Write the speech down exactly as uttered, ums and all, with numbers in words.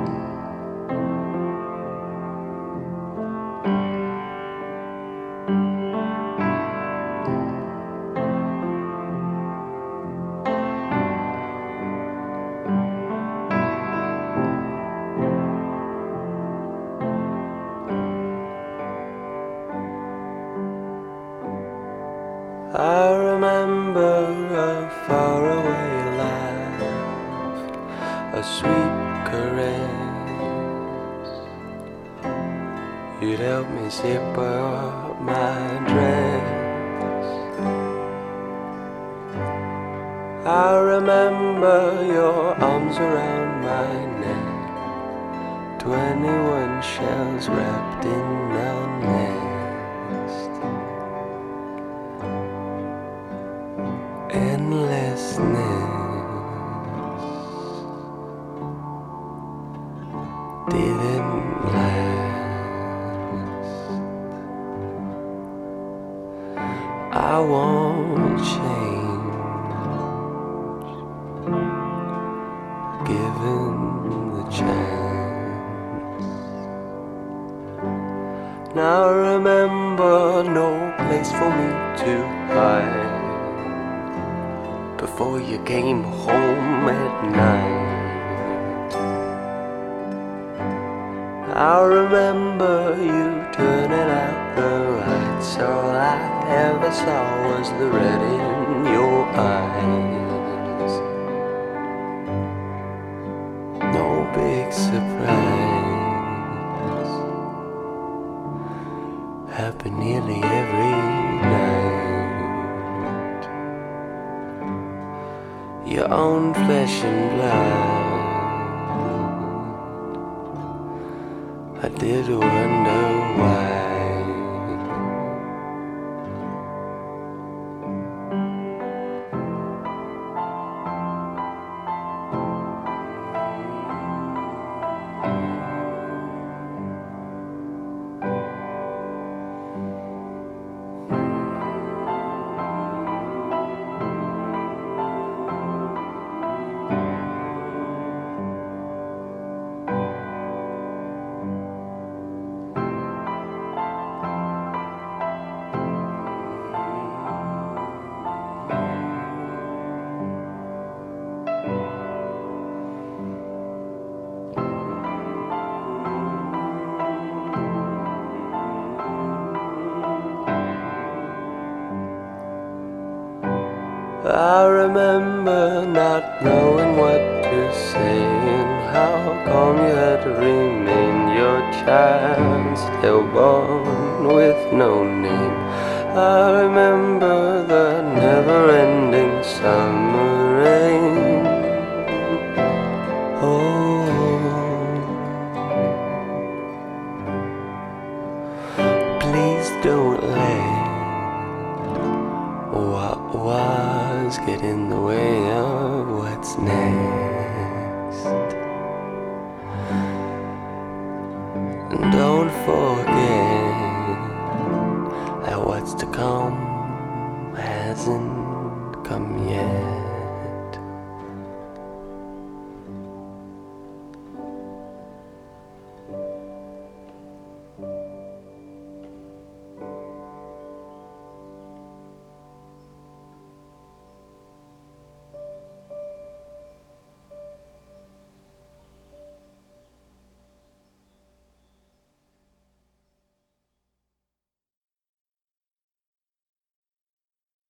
I remember a faraway laugh, a sweet caress. You'd help me zip up my dress. I remember your arms around my neck, twenty-one shells wrapped in a nest. Endlessness didn't last. I won't change, given the chance. Now remember, no place for me to hide before you came home at night. I remember you turning out the lights. All I ever saw was the red in your eyes. No big surprise, happened nearly every night. Your own flesh and blood, I did wonder why. I remember not knowing what to say and how come you had to remain your child, stillborn with no name. I remember the never-ending summer rain. Oh, please don't let what was get in the way of what's next. And don't forget that what's to come hasn't come yet.